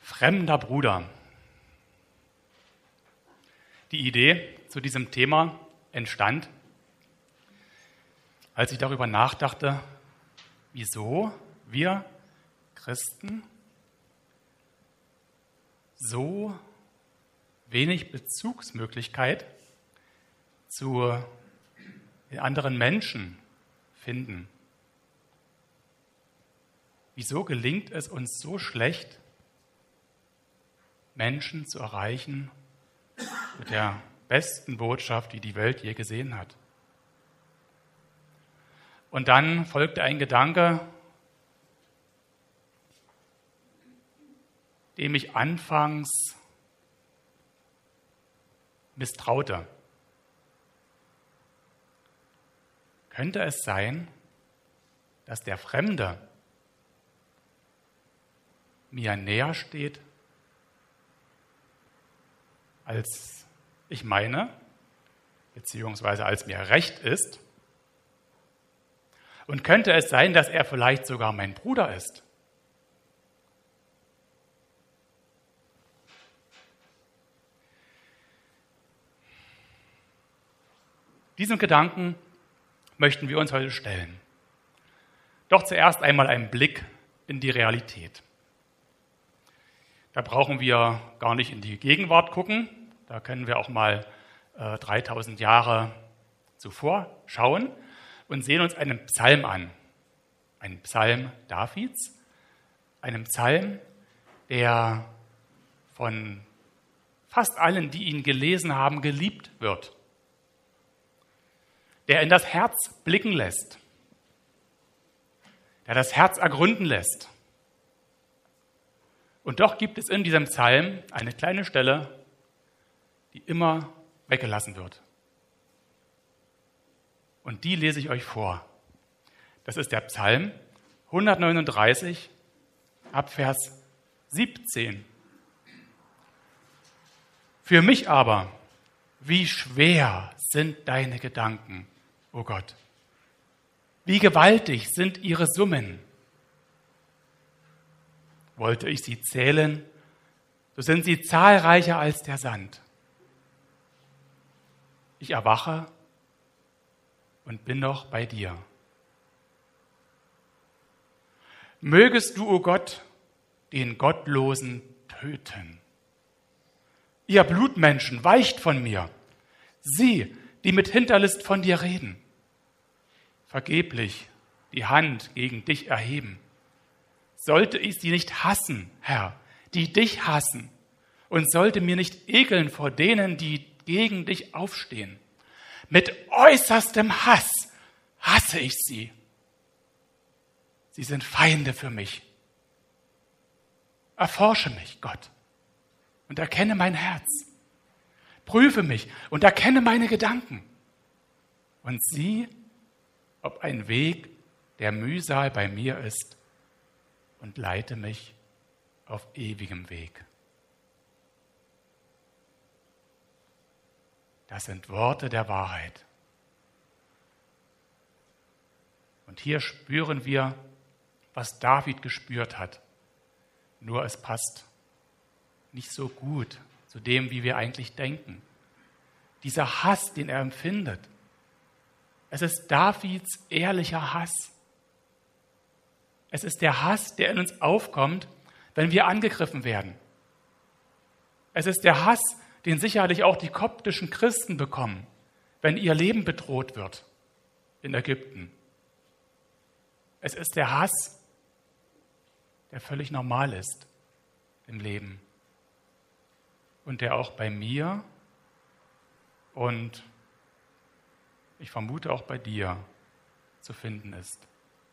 Fremder Bruder. Die Idee zu diesem Thema entstand, als ich darüber nachdachte, wieso wir Christen so wenig Bezugsmöglichkeit zu den anderen Menschen finden. Wieso gelingt es uns so schlecht, Menschen zu erreichen mit der besten Botschaft, die die Welt je gesehen hat? Und dann folgte ein Gedanke, dem ich anfangs misstraute. Könnte es sein, dass der Fremde mir näher steht, als ich meine, beziehungsweise als mir recht ist? Und könnte es sein, dass er vielleicht sogar mein Bruder ist? Diesen Gedanken möchten wir uns heute stellen. Doch zuerst einmal einen Blick in die Realität. Da brauchen wir gar nicht in die Gegenwart gucken. Da können wir auch mal 3000 Jahre zuvor schauen und sehen uns einen Psalm an. Einen Psalm Davids, einen Psalm, der von fast allen, die ihn gelesen haben, geliebt wird. Der in das Herz blicken lässt, der das Herz ergründen lässt. Und doch gibt es in diesem Psalm eine kleine Stelle, die immer weggelassen wird. Und die lese ich euch vor. Das ist der Psalm 139 ab Vers 17. Für mich aber, wie schwer sind deine Gedanken, o Gott. Wie gewaltig sind ihre Summen. Wollte ich sie zählen, so sind sie zahlreicher als der Sand. Ich erwache und bin noch bei dir. Mögest du, o Gott, den Gottlosen töten. Ihr Blutmenschen, weicht von mir. Sie, die mit Hinterlist von dir reden. Vergeblich die Hand gegen dich erheben. Sollte ich sie nicht hassen, Herr, die dich hassen, und sollte mir nicht ekeln vor denen, die gegen dich aufstehen. Mit äußerstem Hass hasse ich sie. Sie sind Feinde für mich. Erforsche mich, Gott, und erkenne mein Herz. Prüfe mich und erkenne meine Gedanken. Und sieh, ob ein Weg der Mühsal bei mir ist, und leite mich auf ewigem Weg. Das sind Worte der Wahrheit. Und hier spüren wir, was David gespürt hat. Nur es passt nicht so gut zu dem, wie wir eigentlich denken. Dieser Hass, den er empfindet, es ist Davids ehrlicher Hass. Es ist der Hass, der in uns aufkommt, wenn wir angegriffen werden. Es ist der Hass, den sicherlich auch die koptischen Christen bekommen, wenn ihr Leben bedroht wird in Ägypten. Es ist der Hass, der völlig normal ist im Leben und der auch bei mir und ich vermute auch bei dir zu finden ist.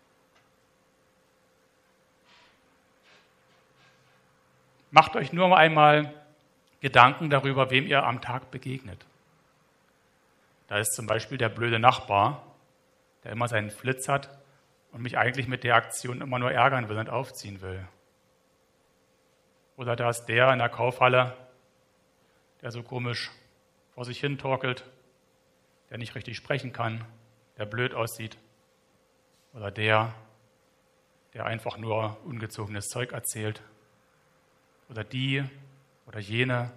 Macht euch nur einmal Gedanken darüber, wem ihr am Tag begegnet. Da ist zum Beispiel der blöde Nachbar, der immer seinen Flitz hat und mich eigentlich mit der Aktion immer nur ärgern will und aufziehen will. Oder da ist der in der Kaufhalle, der so komisch vor sich hin torkelt, der nicht richtig sprechen kann, der blöd aussieht. Oder der einfach nur ungezogenes Zeug erzählt. oder die oder jene.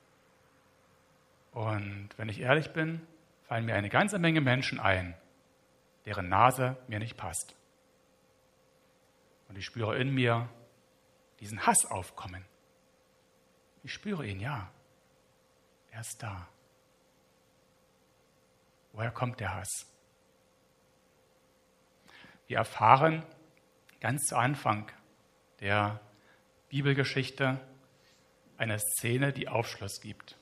Und wenn ich ehrlich bin, fallen mir eine ganze Menge Menschen ein, deren Nase mir nicht passt. Und ich spüre in mir diesen Hass aufkommen. Ich spüre ihn, ja. Er ist da. Woher kommt der Hass? Wir erfahren ganz zu Anfang der Bibelgeschichte eine Szene, die Aufschluss gibt.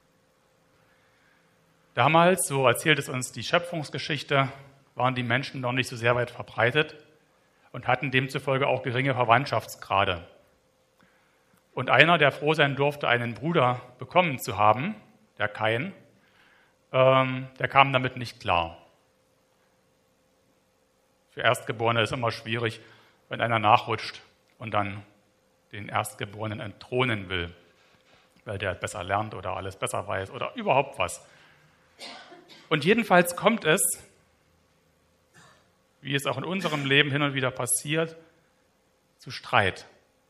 Damals, so erzählt es uns die Schöpfungsgeschichte, waren die Menschen noch nicht so sehr weit verbreitet und hatten demzufolge auch geringe Verwandtschaftsgrade. Und einer, der froh sein durfte, einen Bruder bekommen zu haben, der Kain, der kam damit nicht klar. Für Erstgeborene ist es immer schwierig, wenn einer nachrutscht und dann den Erstgeborenen entthronen will, weil der besser lernt oder alles besser weiß oder überhaupt was. Und jedenfalls kommt es, wie es auch in unserem Leben hin und wieder passiert, zu Streit.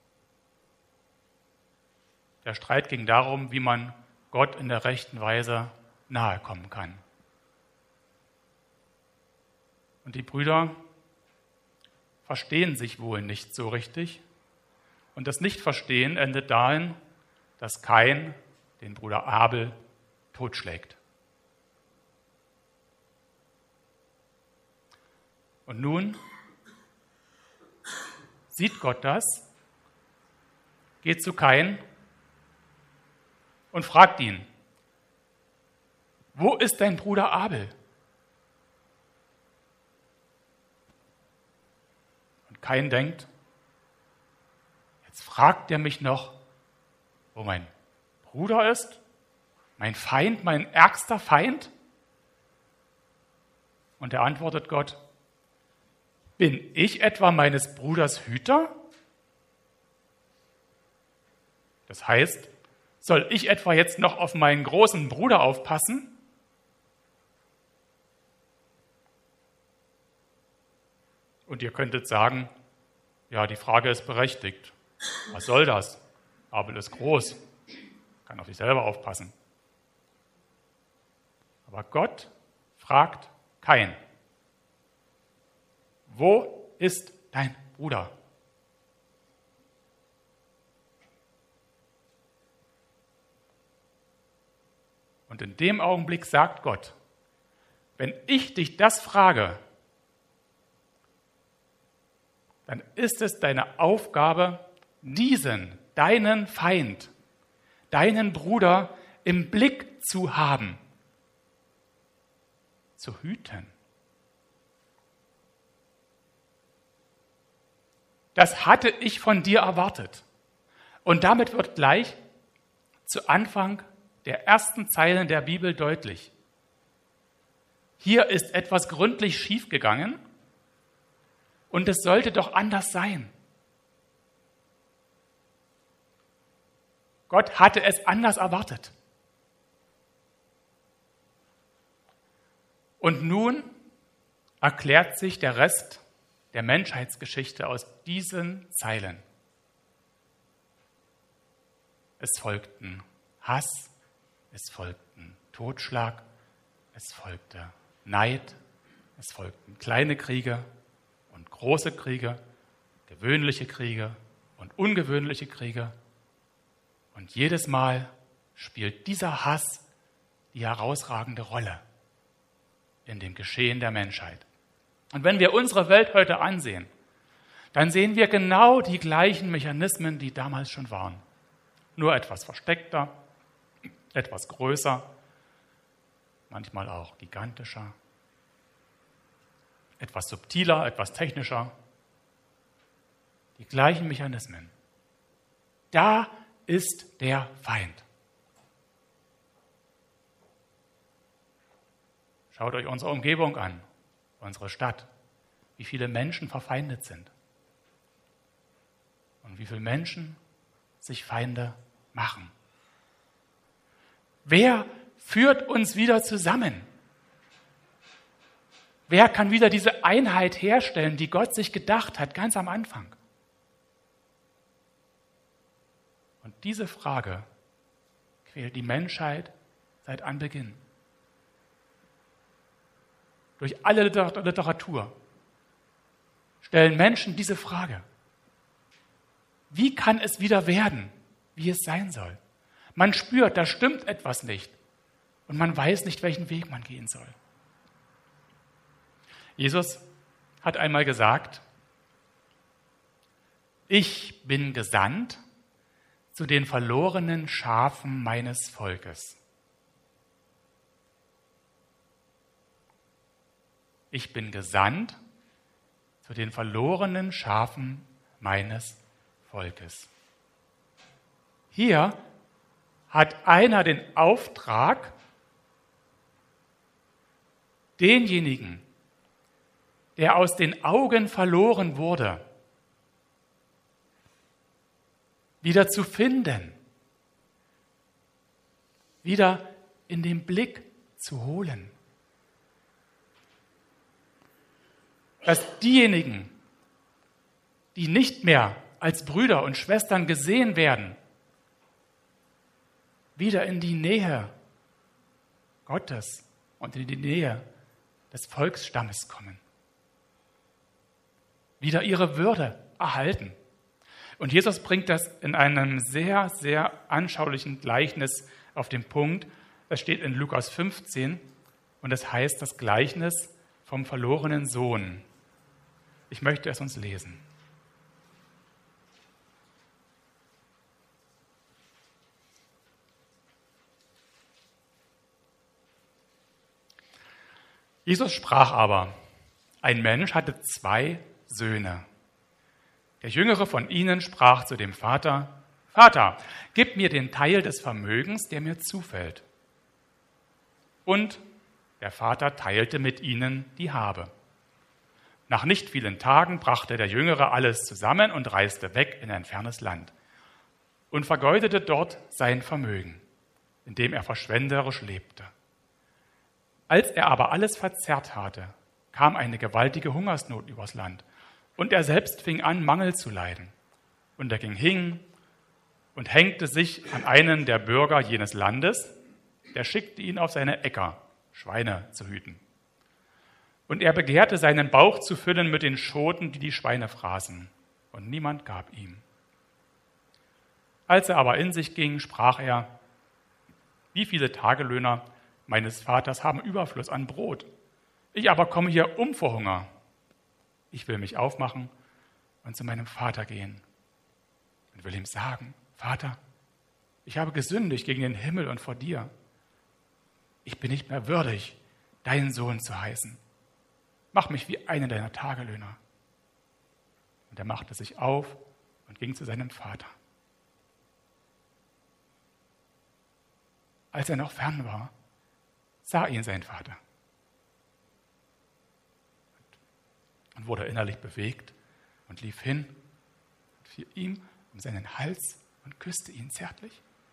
Der Streit ging darum, wie man Gott in der rechten Weise nahe kommen kann. Und die Brüder verstehen sich wohl nicht so richtig. Und das Nichtverstehen endet darin, dass Kain den Bruder Abel totschlägt. Und nun sieht Gott das, geht zu Kain und fragt ihn, wo ist dein Bruder Abel? Und Kain denkt, jetzt fragt er mich noch, wo mein Bruder ist, mein Feind, mein ärgster Feind? Und er antwortet Gott, bin ich etwa meines Bruders Hüter? Das heißt, soll ich etwa jetzt noch auf meinen großen Bruder aufpassen? Und ihr könntet sagen, ja, die Frage ist berechtigt. Was soll das? Abel ist groß, kann auf sich selber aufpassen. Aber Gott fragt Kain, wo ist dein Bruder? Und in dem Augenblick sagt Gott, wenn ich dich das frage, dann ist es deine Aufgabe, diesen, deinen Feind, deinen Bruder im Blick zu haben, zu hüten. Das hatte ich von dir erwartet. Und damit wird gleich zu Anfang der ersten Zeilen der Bibel deutlich. Hier ist etwas gründlich schiefgegangen und es sollte doch anders sein. Gott hatte es anders erwartet. Und nun erklärt sich der Rest der Menschheitsgeschichte aus diesen Zeilen. Es folgten Hass, es folgten Totschlag, es folgte Neid, es folgten kleine Kriege und große Kriege, gewöhnliche Kriege und ungewöhnliche Kriege. Und jedes Mal spielt dieser Hass die herausragende Rolle in dem Geschehen der Menschheit. Und wenn wir unsere Welt heute ansehen, dann sehen wir genau die gleichen Mechanismen, die damals schon waren. Nur etwas versteckter, etwas größer, manchmal auch gigantischer, etwas subtiler, etwas technischer. Die gleichen Mechanismen. Da ist der Feind. Schaut euch unsere Umgebung an, unsere Stadt, wie viele Menschen verfeindet sind und wie viele Menschen sich Feinde machen. Wer führt uns wieder zusammen? Wer kann wieder diese Einheit herstellen, die Gott sich gedacht hat, ganz am Anfang? Und diese Frage quält die Menschheit seit Anbeginn. Durch alle Literatur stellen Menschen diese Frage. Wie kann es wieder werden, wie es sein soll? Man spürt, da stimmt etwas nicht und man weiß nicht, welchen Weg man gehen soll. Jesus hat einmal gesagt, ich bin gesandt zu den verlorenen Schafen meines Volkes. Ich bin gesandt zu den verlorenen Schafen meines Volkes. Hier hat einer den Auftrag, denjenigen, der aus den Augen verloren wurde, wieder zu finden, wieder in den Blick zu holen. Dass diejenigen, die nicht mehr als Brüder und Schwestern gesehen werden, wieder in die Nähe Gottes und in die Nähe des Volksstammes kommen. Wieder ihre Würde erhalten. Und Jesus bringt das in einem sehr, sehr anschaulichen Gleichnis auf den Punkt. Das steht in Lukas 15 und das heißt das Gleichnis vom verlorenen Sohn. Ich möchte es uns lesen. Jesus sprach aber, ein Mensch hatte 2 Söhne. Der jüngere von ihnen sprach zu dem Vater, Vater, gib mir den Teil des Vermögens, der mir zufällt. Und der Vater teilte mit ihnen die Habe. Nach nicht vielen Tagen brachte der Jüngere alles zusammen und reiste weg in ein fernes Land und vergeudete dort sein Vermögen, indem er verschwenderisch lebte. Als er aber alles verzehrt hatte, kam eine gewaltige Hungersnot übers Land und er selbst fing an, Mangel zu leiden. Und er ging hin und hängte sich an einen der Bürger jenes Landes, der schickte ihn auf seine Äcker, Schweine zu hüten. Und er begehrte, seinen Bauch zu füllen mit den Schoten, die die Schweine fraßen, und niemand gab ihm. Als er aber in sich ging, sprach er, wie viele Tagelöhner meines Vaters haben Überfluss an Brot. Ich aber komme hier um vor Hunger. Ich will mich aufmachen und zu meinem Vater gehen und will ihm sagen, Vater, ich habe gesündigt gegen den Himmel und vor dir. Ich bin nicht mehr würdig, deinen Sohn zu heißen. Mach mich wie einen deiner Tagelöhner. Und er machte sich auf und ging zu seinem Vater. Als er noch fern war, sah ihn sein Vater und wurde innerlich bewegt und lief hin und fiel ihm um seinen Hals und küsste ihn zärtlich.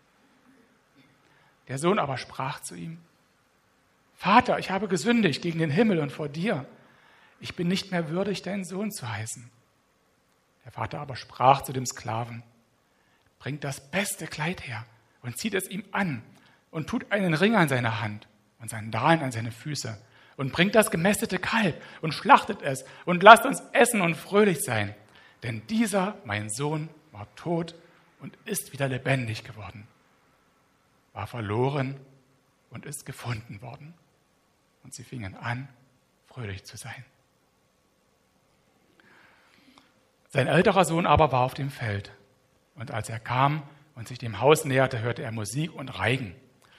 Der Sohn aber sprach zu ihm, Vater, ich habe gesündigt gegen den Himmel und vor dir. Ich bin nicht mehr würdig, deinen Sohn zu heißen. Der Vater aber sprach zu dem Sklaven, bringt das beste Kleid her und zieht es ihm an und tut einen Ring an seine Hand und Sandalen an seine Füße und bringt das gemästete Kalb und schlachtet es und lasst uns essen und fröhlich sein. Denn dieser, mein Sohn, war tot und ist wieder lebendig geworden, war verloren und ist gefunden worden. Und sie fingen an, fröhlich zu sein. Sein älterer Sohn aber war auf dem Feld. Und als er kam und sich dem Haus näherte, hörte er Musik und Reigen.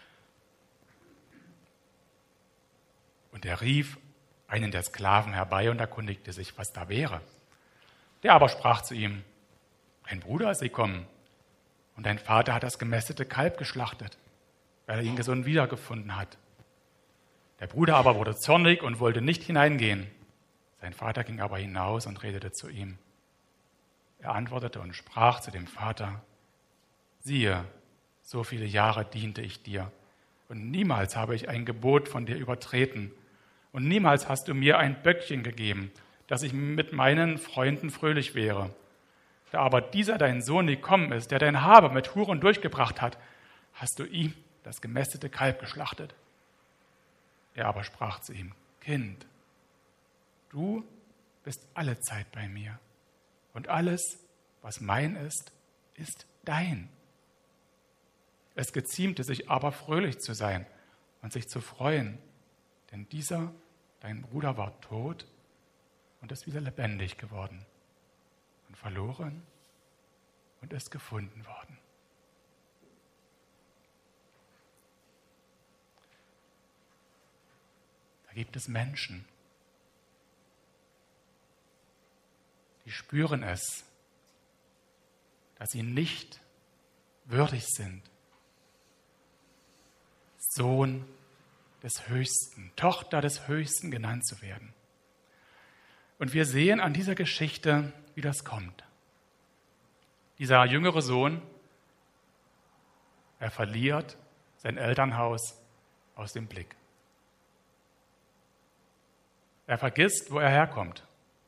Und er rief einen der Sklaven herbei und erkundigte sich, was da wäre. Der aber sprach zu ihm, dein Bruder ist gekommen und dein Vater hat das gemästete Kalb geschlachtet, weil er ihn gesund wiedergefunden hat. Der Bruder aber wurde zornig und wollte nicht hineingehen. Sein Vater ging aber hinaus und redete zu ihm. Er antwortete und sprach zu dem Vater, siehe, so viele Jahre diente ich dir und niemals habe ich ein Gebot von dir übertreten und niemals hast du mir ein Böckchen gegeben, dass ich mit meinen Freunden fröhlich wäre. Da aber dieser dein Sohn gekommen ist, der dein Habe mit Huren durchgebracht hat, hast du ihm das gemästete Kalb geschlachtet. Er aber sprach zu ihm: Kind, du bist alle Zeit bei mir, und alles, was mein ist, ist dein. Es geziemte sich aber fröhlich zu sein und sich zu freuen, denn dieser, dein Bruder, war tot und ist wieder lebendig geworden und verloren und ist gefunden worden. Da gibt es Menschen, die spüren es, dass sie nicht würdig sind, Sohn des Höchsten, Tochter des Höchsten genannt zu werden. Und wir sehen an dieser Geschichte, wie das kommt. Dieser jüngere Sohn, er verliert sein Elternhaus aus dem Blick. Er vergisst, wo er herkommt.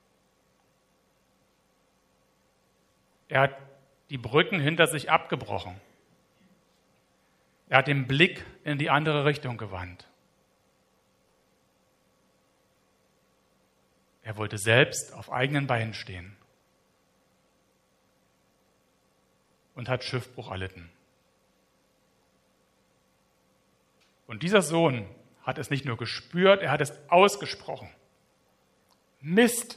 Er hat die Brücken hinter sich abgebrochen. Er hat den Blick in die andere Richtung gewandt. Er wollte selbst auf eigenen Beinen stehen und hat Schiffbruch erlitten. Und dieser Sohn hat es nicht nur gespürt, er hat es ausgesprochen. Mist!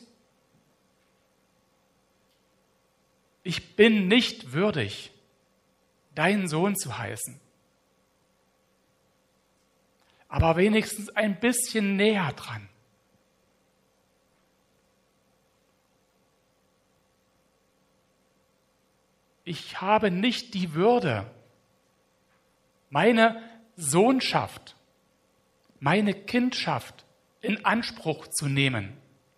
Ich bin nicht würdig, deinen Sohn zu heißen. Aber wenigstens ein bisschen näher dran. Ich habe nicht die Würde, meine Sohnschaft, meine Kindschaft in Anspruch zu nehmen.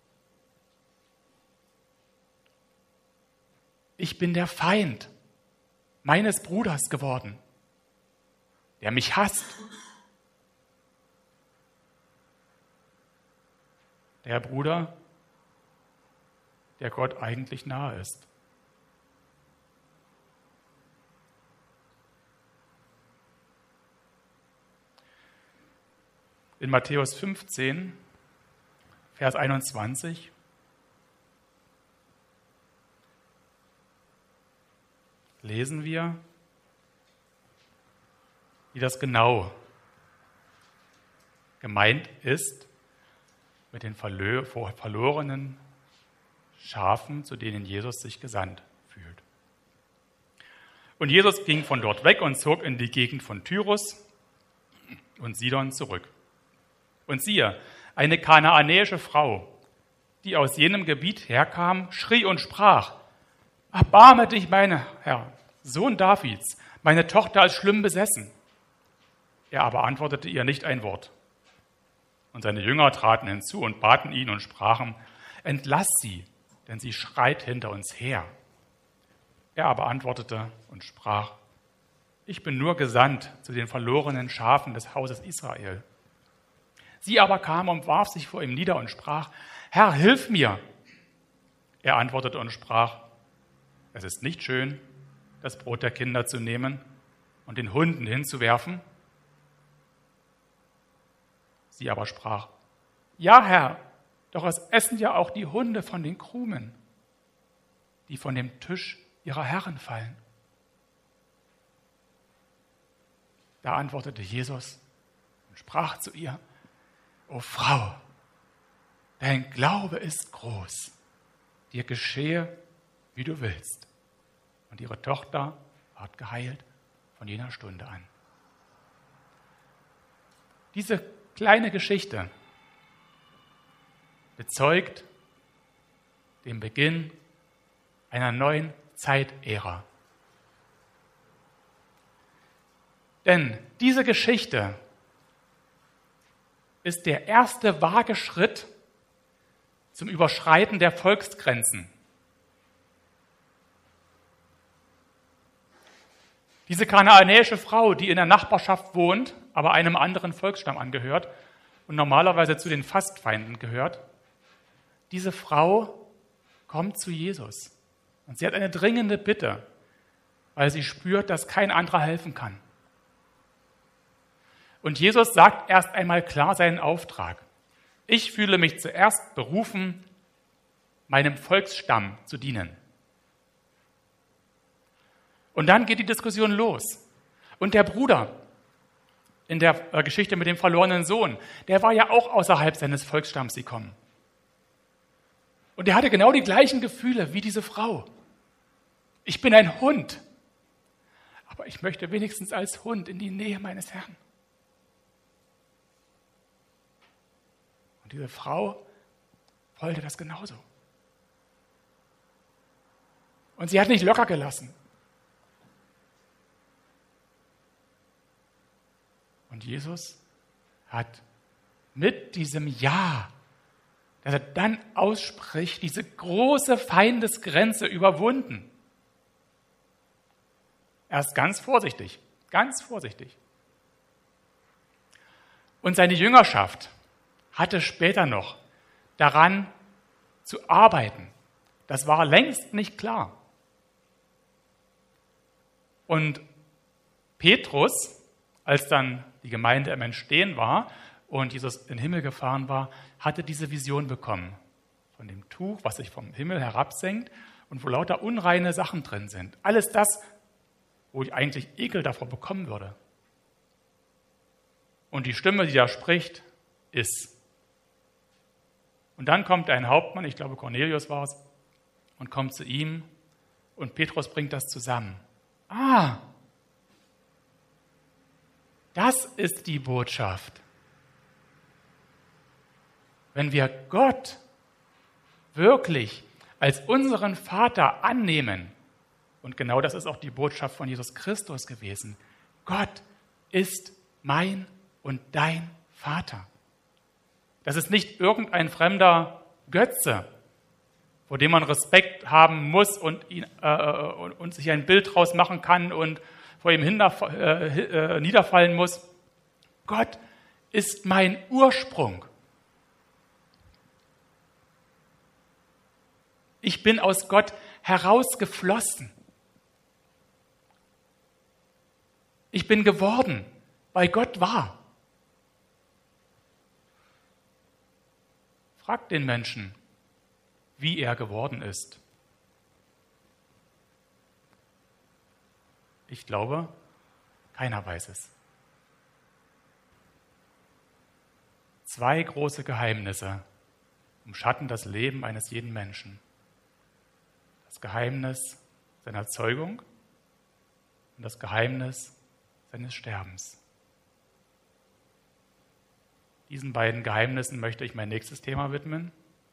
Ich bin der Feind meines Bruders geworden, der mich hasst. Der Bruder, der Gott eigentlich nahe ist. In Matthäus 15, Vers 21 lesen wir, wie das genau gemeint ist mit den verlorenen Schafen, zu denen Jesus sich gesandt fühlt. Und Jesus ging von dort weg und zog in die Gegend von Tyrus und Sidon zurück. Und siehe, eine kanaanäische Frau, die aus jenem Gebiet herkam, schrie und sprach: Erbarme dich, mein Herr, Sohn Davids, meine Tochter ist schlimm besessen. Er aber antwortete ihr nicht ein Wort. Und seine Jünger traten hinzu und baten ihn und sprachen: Entlass sie, denn sie schreit hinter uns her. Er aber antwortete und sprach: Ich bin nur gesandt zu den verlorenen Schafen des Hauses Israel. Sie aber kam und warf sich vor ihm nieder und sprach: Herr, hilf mir! Er antwortete und sprach: Es ist nicht schön, das Brot der Kinder zu nehmen und den Hunden hinzuwerfen. Sie aber sprach: Ja, Herr, doch es essen ja auch die Hunde von den Krumen, die von dem Tisch ihrer Herren fallen. Da antwortete Jesus und sprach zu ihr: O Frau, dein Glaube ist groß, dir geschehe, wie du willst. Und ihre Tochter ward geheilt von jener Stunde an. Diese kleine Geschichte bezeugt den Beginn einer neuen Zeitära. Denn diese Geschichte ist der erste vage Schritt zum Überschreiten der Volksgrenzen. Diese kanaanäische Frau, die in der Nachbarschaft wohnt, aber einem anderen Volksstamm angehört und normalerweise zu den Fastfeinden gehört, diese Frau kommt zu Jesus Und sie hat eine dringende Bitte, weil sie spürt, dass kein anderer helfen kann. Und Jesus sagt erst einmal klar seinen Auftrag. Ich fühle mich zuerst berufen, meinem Volksstamm zu dienen. Und dann geht die Diskussion los. Und der Bruder in der Geschichte mit dem verlorenen Sohn, der war ja auch außerhalb seines Volksstamms gekommen. Und er hatte genau die gleichen Gefühle wie diese Frau. Ich bin ein Hund, aber ich möchte wenigstens als Hund in die Nähe meines Herrn. Und diese Frau wollte das genauso. Und sie hat nicht locker gelassen. Und Jesus hat mit diesem Ja, das er dann ausspricht, diese große Feindesgrenze überwunden. Er ist ganz vorsichtig, ganz vorsichtig. Und seine Jüngerschaft hatte später noch daran zu arbeiten. Das war längst nicht klar. Und Petrus, als dann die Gemeinde im Entstehen war und Jesus in den Himmel gefahren war, hatte diese Vision bekommen von dem Tuch, was sich vom Himmel herabsenkt und wo lauter unreine Sachen drin sind. Alles das, wo ich eigentlich Ekel davor bekommen würde. Und die Stimme, die da spricht, ist. Und dann kommt ein Hauptmann, ich glaube Cornelius war es, und kommt zu ihm und Petrus bringt das zusammen. Das ist die Botschaft. Wenn wir Gott wirklich als unseren Vater annehmen, und genau das ist auch die Botschaft von Jesus Christus gewesen, Gott ist mein und dein Vater. Das ist nicht irgendein fremder Götze, vor dem man Respekt haben muss und sich ein Bild draus machen kann und vor ihm niederfallen muss. Gott ist mein Ursprung. Ich bin aus Gott herausgeflossen. Ich bin geworden, weil Gott war. Fragt den Menschen, wie er geworden ist. Ich glaube, keiner weiß es. 2 große Geheimnisse umschatten das Leben eines jeden Menschen. Das Geheimnis seiner Zeugung und das Geheimnis seines Sterbens. Diesen beiden Geheimnissen möchte ich mein nächstes Thema widmen.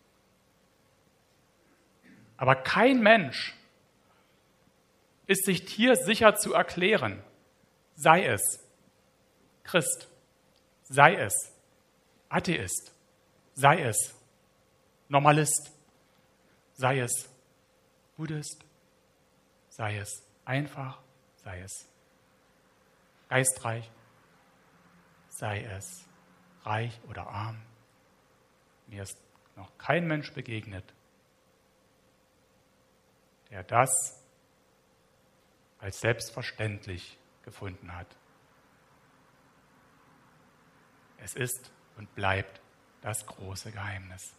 Aber kein Mensch ist sich hier sicher zu erklären, sei es Christ, sei es Atheist, sei es Normalist, sei es Buddhist, sei es einfach, sei es geistreich, sei es reich oder arm. Mir ist noch kein Mensch begegnet, der das als selbstverständlich gefunden hat. Es ist und bleibt das große Geheimnis.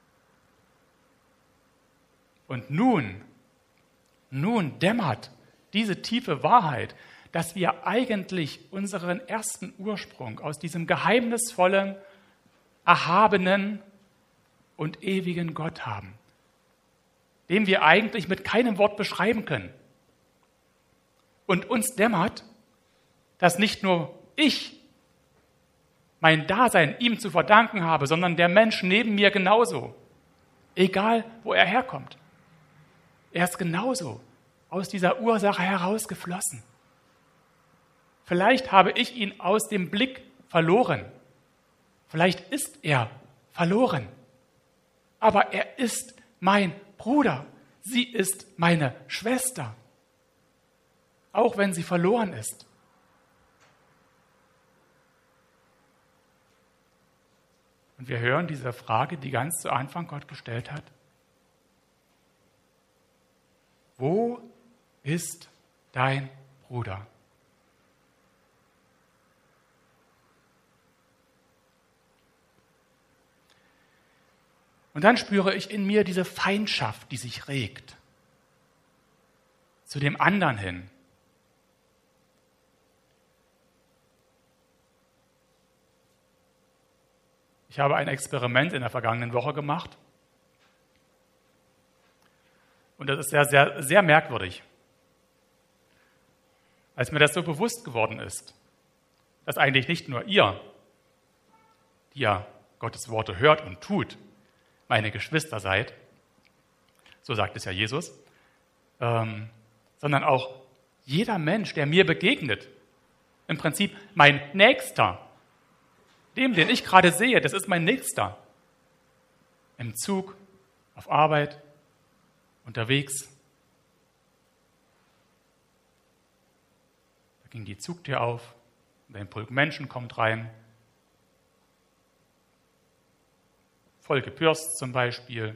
Und nun dämmert diese tiefe Wahrheit, dass wir eigentlich unseren ersten Ursprung aus diesem geheimnisvollen, erhabenen und ewigen Gott haben, den wir eigentlich mit keinem Wort beschreiben können. Und uns dämmert, dass nicht nur ich mein Dasein ihm zu verdanken habe, sondern der Mensch neben mir genauso, egal wo er herkommt. Er ist genauso aus dieser Ursache herausgeflossen. Vielleicht habe ich ihn aus dem Blick verloren. Vielleicht ist er verloren. Aber er ist mein Bruder. Sie ist meine Schwester. Auch wenn sie verloren ist. Und wir hören diese Frage, die ganz zu Anfang Gott gestellt hat. wo ist dein Bruder? Und dann spüre ich in mir diese Feindschaft, die sich regt, zu dem anderen hin. Ich habe ein Experiment in der vergangenen Woche gemacht. Und das ist sehr, sehr, sehr merkwürdig. Als mir das so bewusst geworden ist, dass eigentlich nicht nur ihr, die ja Gottes Worte hört und tut, meine Geschwister seid, so sagt es ja Jesus, sondern auch jeder Mensch, der mir begegnet, im Prinzip mein Nächster, dem, den ich gerade sehe, das ist mein Nächster, im Zug, auf Arbeit, unterwegs. Da ging die Zugtür auf, und ein Pulk Menschen kommt rein, voll gepürst zum Beispiel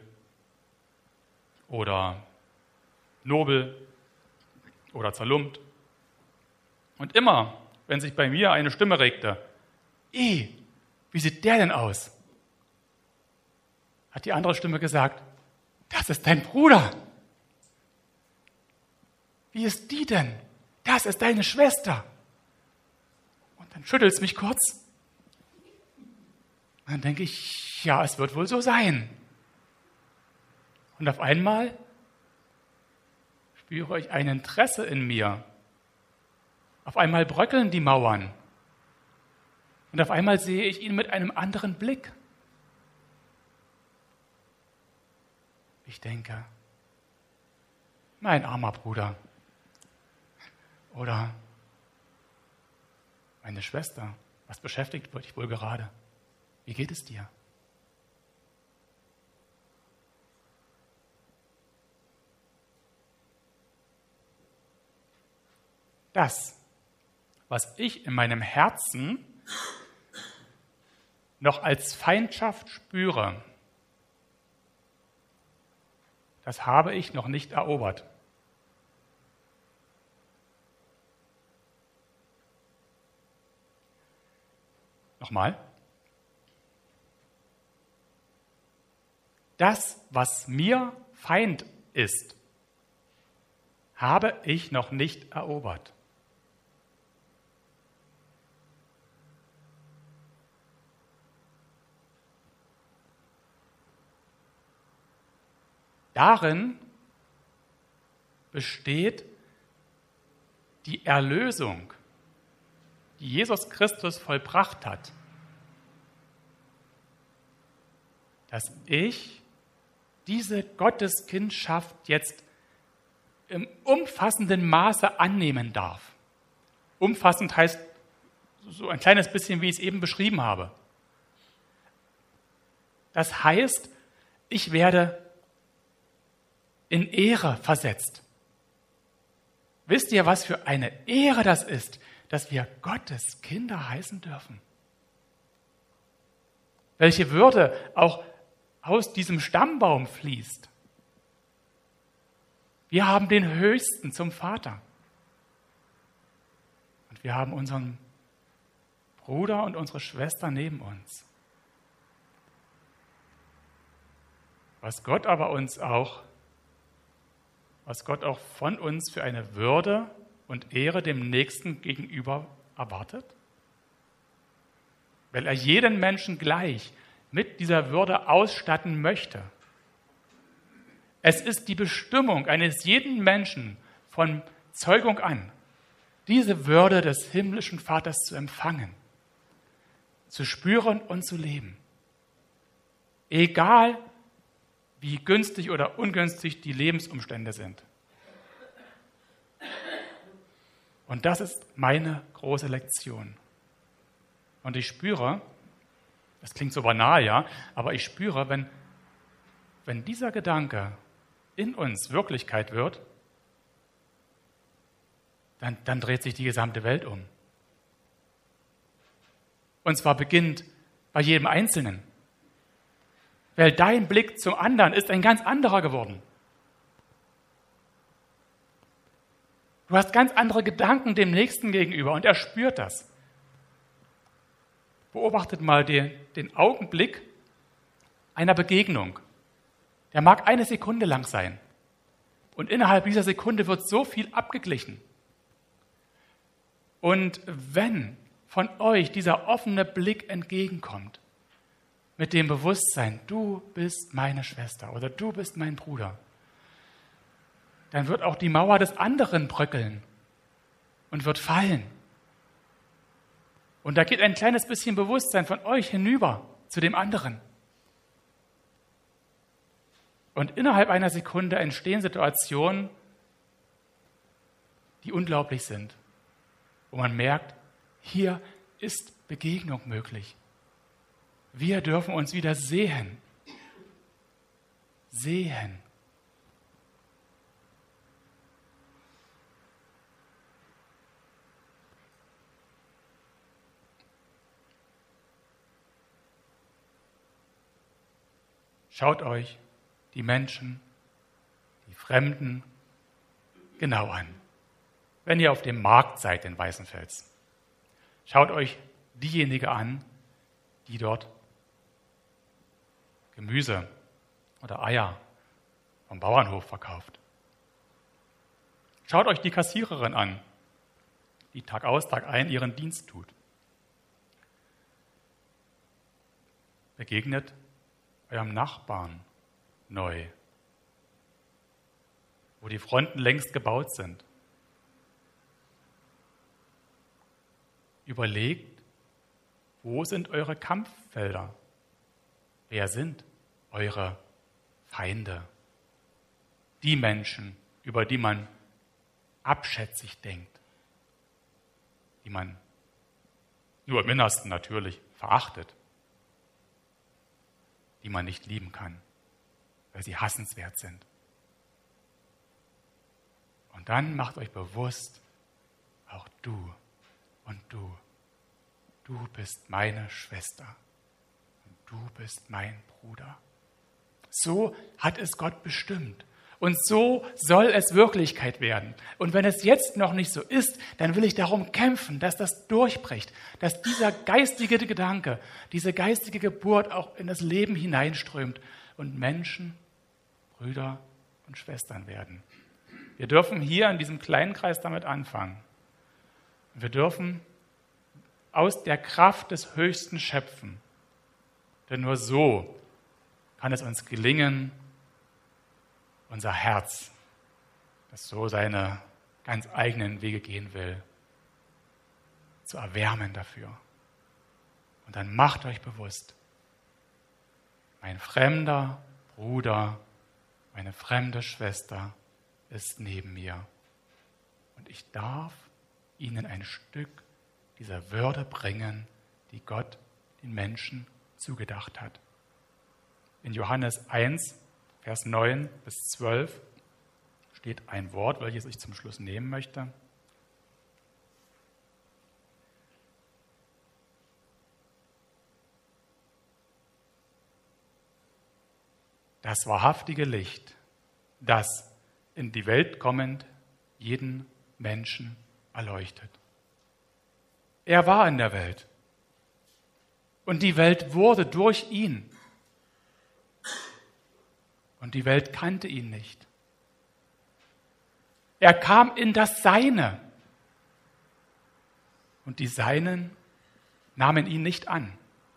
oder nobel oder zerlumpt. Und immer, wenn sich bei mir eine Stimme regte, wie sieht der denn aus? Hat die andere Stimme gesagt, das ist dein Bruder. Wie ist die denn? Das ist deine Schwester. Und dann schüttelt es mich kurz. Und dann denke ich, ja, es wird wohl so sein. Und auf einmal spüre ich ein Interesse in mir. Auf einmal bröckeln die Mauern. Und auf einmal sehe ich ihn mit einem anderen Blick. Ich denke, mein armer Bruder oder meine Schwester, was beschäftigt dich wohl gerade? Wie geht es dir? Das, was ich in meinem Herzen noch als Feindschaft spüre, das habe ich noch nicht erobert. Nochmal. Das, was mir Feind ist, habe ich noch nicht erobert. Darin besteht die Erlösung, die Jesus Christus vollbracht hat, dass ich diese Gotteskindschaft jetzt im umfassenden Maße annehmen darf. Umfassend heißt so ein kleines bisschen, wie ich es eben beschrieben habe. Das heißt, ich werde in Ehre versetzt. Wisst ihr, was für eine Ehre das ist, dass wir Gottes Kinder heißen dürfen? Welche Würde auch aus diesem Stammbaum fließt. Wir haben den Höchsten zum Vater. Und wir haben unseren Bruder und unsere Schwester neben uns. Was Gott auch von uns für eine Würde und Ehre dem Nächsten gegenüber erwartet? Weil er jeden Menschen gleich mit dieser Würde ausstatten möchte. Es ist die Bestimmung eines jeden Menschen von Zeugung an, diese Würde des himmlischen Vaters zu empfangen, zu spüren und zu leben. Egal, wie günstig oder ungünstig die Lebensumstände sind. Und das ist meine große Lektion. Und ich spüre, das klingt so banal, ja, aber ich spüre, wenn dieser Gedanke in uns Wirklichkeit wird, dann dreht sich die gesamte Welt um. Und zwar beginnt bei jedem Einzelnen. Weil dein Blick zum anderen ist ein ganz anderer geworden. Du hast ganz andere Gedanken dem Nächsten gegenüber und er spürt das. Beobachtet mal den Augenblick einer Begegnung. Der mag eine Sekunde lang sein. Und innerhalb dieser Sekunde wird so viel abgeglichen. Und wenn von euch dieser offene Blick entgegenkommt, mit dem Bewusstsein, du bist meine Schwester oder du bist mein Bruder, dann wird auch die Mauer des anderen bröckeln und wird fallen. Und da geht ein kleines bisschen Bewusstsein von euch hinüber zu dem anderen. Und innerhalb einer Sekunde entstehen Situationen, die unglaublich sind, wo man merkt, hier ist Begegnung möglich. Wir dürfen uns wieder sehen. Sehen. Schaut euch die Menschen, die Fremden genau an. Wenn ihr auf dem Markt seid in Weißenfels, schaut euch diejenige an, die dort Gemüse oder Eier vom Bauernhof verkauft. Schaut euch die Kassiererin an, die Tag aus, Tag ein ihren Dienst tut. Begegnet eurem Nachbarn neu, wo die Fronten längst gebaut sind. Überlegt, wo sind eure Kampffelder? Wer sind eure Feinde? Die Menschen, über die man abschätzig denkt, die man nur im Innersten natürlich verachtet, die man nicht lieben kann, weil sie hassenswert sind. Und dann macht euch bewusst, auch du und du bist meine Schwester und du bist mein Bruder. So hat es Gott bestimmt. Und so soll es Wirklichkeit werden. Und wenn es jetzt noch nicht so ist, dann will ich darum kämpfen, dass das durchbricht, dass dieser geistige Gedanke, diese geistige Geburt auch in das Leben hineinströmt und Menschen, Brüder und Schwestern werden. Wir dürfen hier in diesem kleinen Kreis damit anfangen. Wir dürfen aus der Kraft des Höchsten schöpfen. Denn nur so kann es uns gelingen, unser Herz, das so seine ganz eigenen Wege gehen will, zu erwärmen dafür. Und dann macht euch bewusst, mein fremder Bruder, meine fremde Schwester ist neben mir. Und ich darf ihnen ein Stück dieser Würde bringen, die Gott den Menschen zugedacht hat. In Johannes 1, Vers 9 bis 12 steht ein Wort, welches ich zum Schluss nehmen möchte. Das wahrhaftige Licht, das in die Welt kommend jeden Menschen erleuchtet. Er war in der Welt und die Welt wurde durch ihn. Und die Welt kannte ihn nicht. Er kam in das Seine. Und die Seinen nahmen ihn nicht an.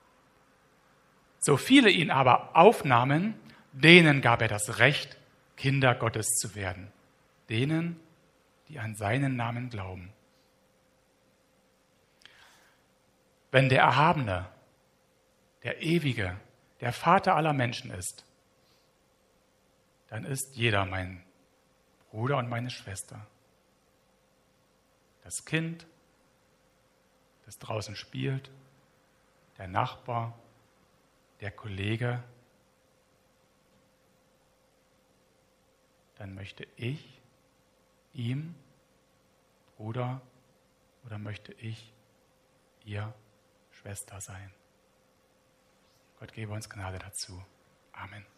So viele ihn aber aufnahmen, denen gab er das Recht, Kinder Gottes zu werden. Denen, die an seinen Namen glauben. Wenn der Erhabene, der Ewige, der Vater aller Menschen ist, dann ist jeder mein Bruder und meine Schwester. Das Kind, das draußen spielt, der Nachbar, der Kollege. Dann möchte ich ihm Bruder oder möchte ich ihr Schwester sein. Gott gebe uns Gnade dazu. Amen.